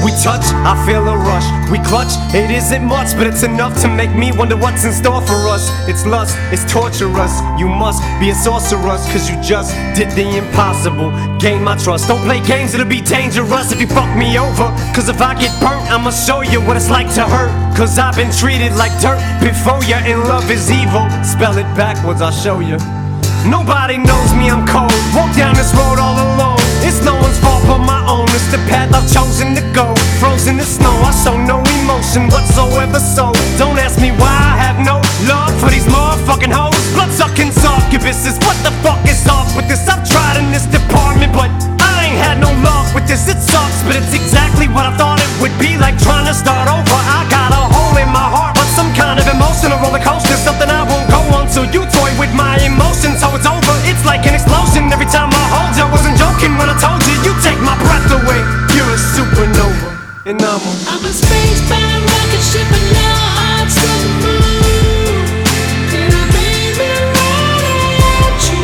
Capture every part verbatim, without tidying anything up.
We touch, I feel a rush. We clutch, it isn't much, but it's enough to make me wonder what's in store for us. It's lust, it's torturous. You must be a sorceress, cause you just did the impossible. Gain my trust. Don't play games, it'll be dangerous if you fuck me over. Cause if I get burnt, I'ma show you what it's like to hurt. Cause I've been treated like dirt before you, and love is evil. Spell it backwards, I'll show you. Nobody knows me, I'm cold. Walk down this road all alone. It's no one's fault but my own. It's the path I've chosen to go. Frozen in snow, I show no emotion whatsoever. So don't ask me why I have no love for these motherfucking hoes. Blood-sucking succubuses. What the fuck is off with this? I've tried in this department, but I ain't had no luck with this. It sucks, but it's exactly what I thought it would be. Like trying to start over. I got a hole in my heart, but some kind of emotional roller coaster. Something I won't go on till you toy with my emotions. So it's over, it's like an explosion every time I hold you. I wasn't joking when I told you, you take my breath away. You're a supernova, and I'm a I'm a spacebound rocket ship and now heart's to the moon. And I made me right at you,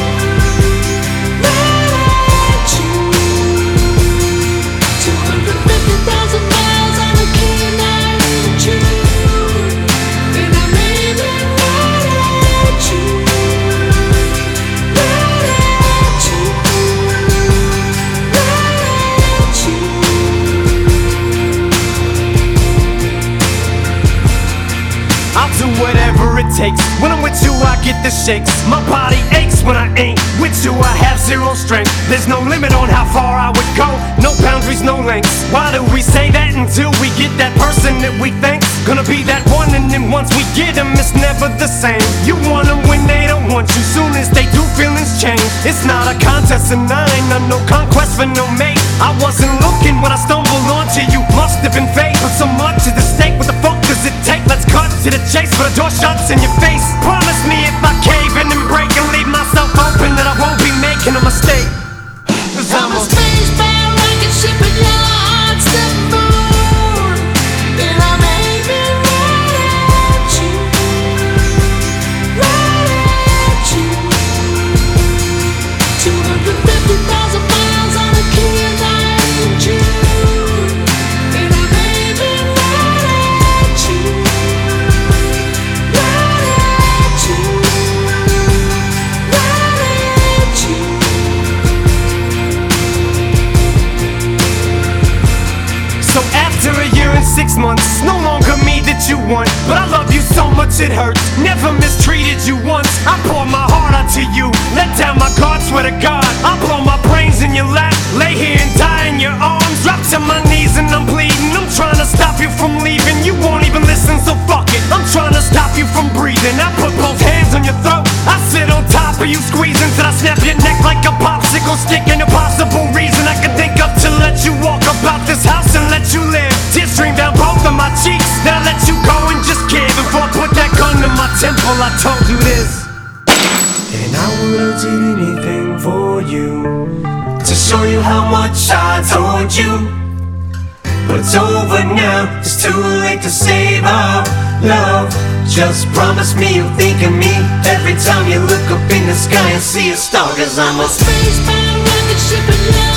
right at you. Two hundred fifty thousand miles on a key night in June. And I made me right at you, right at you, right at you. I'll do whatever it takes. When I'm with you, I get the shakes. My body aches when I ain't with you. I have zero strength. There's no limit on how far I would go. No boundaries, no lengths. Why do we say that until we get that person that we think's gonna be that one? And then once we get them, it's never the same. You want them when they don't want you. Soon as they do, feelings change. It's not a contest and I ain't on no conquest for no mate. I wasn't looking when I stumbled onto you. Must have been fate. Put so much at the stake. What the fuck does it take? Let's cut to the chase, but the door shuts in your face. Promise me if I cave in and break and leave myself open that I won't be making a mistake. Cause I'm I'm a a spacebound rocket ship and your heart's to the moon. And I made me right at you, right at you. Two hundred fifty thousand miles on a key night in June. And I made me right at you, right at you, right at you. So after a year and six months, it's no longer me that you want. But I love you so much it hurts. Never mistreated you once. I pour my heart out to you. Let down my guard, swear to God. I blow my brains in your lap. Lay here and die in your arms. Drop to my knees and I'm bleeding. I'm trying to stop you from leaving. You won't even listen, so fuck it. I'm trying to stop you from breathing. I put both hands on your throat. I sit on top of you squeezing till I snap your neck like a popsicle stick. Ain't a possible reason I can think of to let you walk about this house and let you live. Tears stream down both of my cheeks. Then I let you go and just give. Before I put that gun to my temple, I told you this. And I would've did anything for you, to show you how much I told you. But it's over now, it's too late to save our love. Just promise me you'll think of me every time you look up in the sky and see a star. Cause I'm a Spacebound rocket ship and